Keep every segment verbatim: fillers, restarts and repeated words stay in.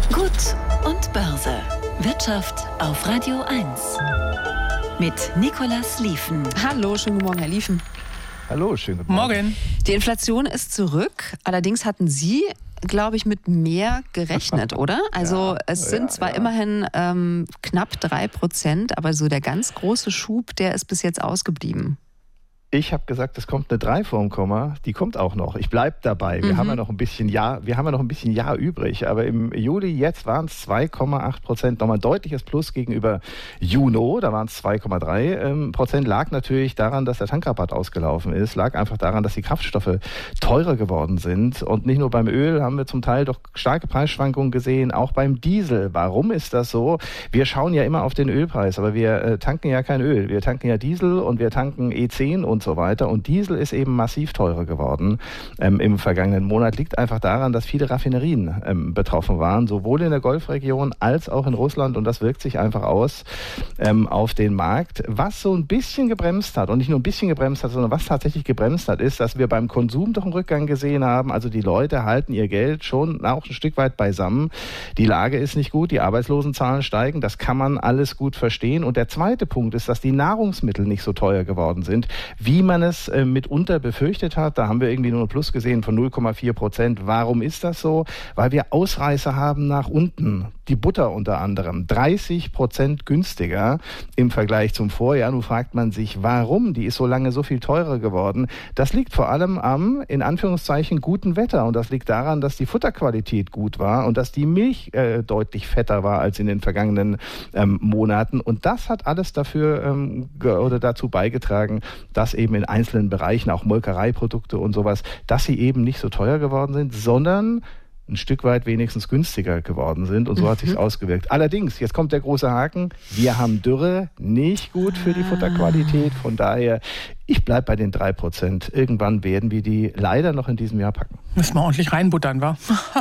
Gut und Börse. Wirtschaft auf Radio eins. Mit Nicolas Liefen. Hallo, schönen guten Morgen, Herr Liefen. Hallo, schönen guten Morgen. Morgen. Die Inflation ist zurück. Allerdings hatten Sie, glaube ich, mit mehr gerechnet, oder? Also Ja, es sind ja, zwar ja. immerhin ähm, knapp drei Prozent, aber so der ganz große Schub, der ist bis jetzt ausgeblieben. Ich habe gesagt, es kommt eine drei vorm Komma, die kommt auch noch. Ich bleibe dabei. Wir Mhm. haben ja noch ein bisschen Jahr, wir haben ja noch ein bisschen Jahr übrig. Aber im Juli jetzt waren es zwei Komma acht Prozent, nochmal ein deutliches Plus gegenüber Juni. Da waren es zwei Komma drei ähm, Prozent. Lag natürlich daran, dass der Tankrabatt ausgelaufen ist. Lag einfach daran, dass die Kraftstoffe teurer geworden sind. Und nicht nur beim Öl haben wir zum Teil doch starke Preisschwankungen gesehen, auch beim Diesel. Warum ist das so? Wir schauen ja immer auf den Ölpreis, aber wir äh, tanken ja kein Öl. Wir tanken ja Diesel und wir tanken E zehn und so weiter. Und Diesel ist eben massiv teurer geworden ähm, im vergangenen Monat. Liegt einfach daran, dass viele Raffinerien ähm, betroffen waren, sowohl in der Golfregion als auch in Russland. Und das wirkt sich einfach aus ähm, auf den Markt. Was so ein bisschen gebremst hat, und nicht nur ein bisschen gebremst hat, sondern was tatsächlich gebremst hat, ist, dass wir beim Konsum doch einen Rückgang gesehen haben. Also die Leute halten ihr Geld schon auch ein Stück weit beisammen. Die Lage ist nicht gut, die Arbeitslosenzahlen steigen. Das kann man alles gut verstehen. Und der zweite Punkt ist, dass die Nahrungsmittel nicht so teuer geworden sind, wie man es äh, mitunter befürchtet hat. Da haben wir irgendwie nur ein Plus gesehen von null Komma vier Prozent. Warum ist das so? Weil wir Ausreißer haben nach unten. Die Butter unter anderem dreißig Prozent günstiger im Vergleich zum Vorjahr. Nun fragt man sich, warum? Die ist so lange so viel teurer geworden. Das liegt vor allem am, in Anführungszeichen, guten Wetter. Und das liegt daran, dass die Futterqualität gut war und dass die Milch äh, deutlich fetter war als in den vergangenen ähm, Monaten. Und das hat alles dafür ähm, ge- oder dazu beigetragen, dass eben in einzelnen Bereichen, auch Molkereiprodukte und sowas, dass sie eben nicht so teuer geworden sind, sondern ein Stück weit wenigstens günstiger geworden sind. Und so mhm. hat sich's ausgewirkt. Allerdings, jetzt kommt der große Haken, wir haben Dürre, nicht gut für die Futterqualität. Von daher, ich bleibe bei den drei Prozent. Irgendwann werden wir die leider noch in diesem Jahr packen. Müssen wir ordentlich reinbuttern, wa?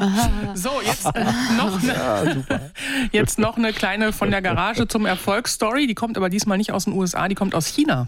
So, jetzt äh, noch eine, ja, super. jetzt noch eine kleine von der Garage zum Erfolgsstory. Die kommt aber diesmal nicht aus den U S A, die kommt aus China.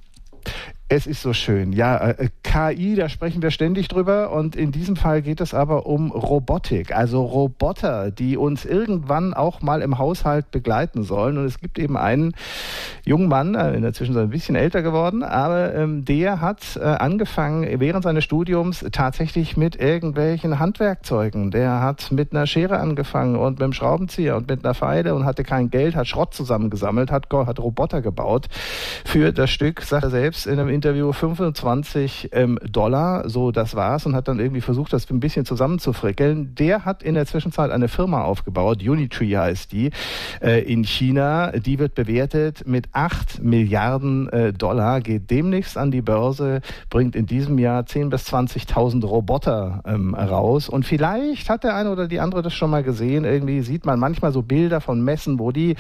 Es ist so schön. Ja, äh, K I, da sprechen wir ständig drüber. Und in diesem Fall geht es aber um Robotik. Also Roboter, die uns irgendwann auch mal im Haushalt begleiten sollen. Und es gibt eben einen jungen Mann, äh, in der Zwischenzeit ein bisschen älter geworden, aber ähm, der hat äh, angefangen, während seines Studiums tatsächlich mit irgendwelchen Handwerkzeugen. Der hat mit einer Schere angefangen und mit einem Schraubenzieher und mit einer Feile und hatte kein Geld, hat Schrott zusammengesammelt, hat, hat Roboter gebaut für das Stück, sagt er selbst in einem Interview, fünfundzwanzig ähm, Dollar, so das war's, und hat dann irgendwie versucht, das ein bisschen zusammenzufrickeln. Der hat in der Zwischenzeit eine Firma aufgebaut, Unitree heißt die, äh, in China. Die wird bewertet mit acht Milliarden äh, Dollar, geht demnächst an die Börse, bringt in diesem Jahr zehntausend bis zwanzigtausend Roboter ähm, raus. Und vielleicht hat der eine oder die andere das schon mal gesehen. Irgendwie sieht man manchmal so Bilder von Messen, wo die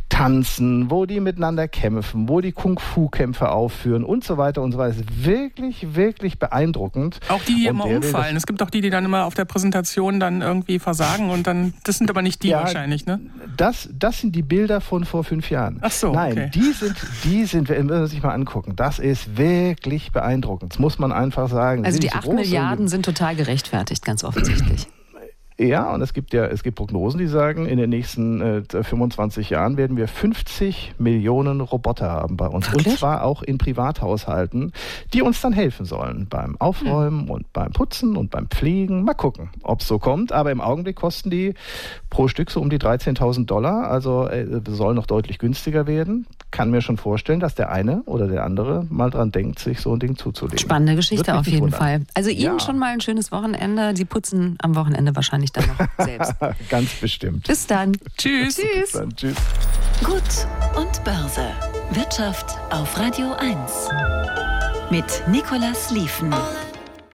tanzen, wo die miteinander kämpfen, wo die Kung-Fu-Kämpfe aufführen und so weiter und so weiter. Das ist wirklich, wirklich beeindruckend. Auch die, die und immer umfallen. Es gibt auch die, die dann immer auf der Präsentation dann irgendwie versagen und dann, das sind aber nicht die ja, wahrscheinlich, ne? Das, das sind die Bilder von vor fünf Jahren. Ach so, Nein, okay. die sind, die sind, wenn man sich mal angucken, das ist wirklich beeindruckend. Das muss man einfach sagen. Also Sind die so acht groß Milliarden sind total gerechtfertigt, ganz offensichtlich. Ja, und es gibt ja, es gibt Prognosen, die sagen, in den nächsten äh, fünfundzwanzig Jahren werden wir fünfzig Millionen Roboter haben bei uns. Wirklich? Und zwar auch in Privathaushalten, die uns dann helfen sollen beim Aufräumen hm. und beim Putzen und beim Pflegen. Mal gucken, ob es so kommt. Aber im Augenblick kosten die pro Stück so um die dreizehntausend Dollar. Also äh, soll noch deutlich günstiger werden. Kann mir schon vorstellen, dass der eine oder der andere mal dran denkt, sich so ein Ding zuzulegen. Spannende Geschichte auf jeden wundern. Fall. Also Ihnen Ja. schon mal ein schönes Wochenende. Sie putzen am Wochenende wahrscheinlich dann noch selbst. Ganz bestimmt. Bis dann. Tschüss. Tschüss. Dann tschüss. Gut und Börse. Wirtschaft auf Radio eins. Mit Nicolas Liefen.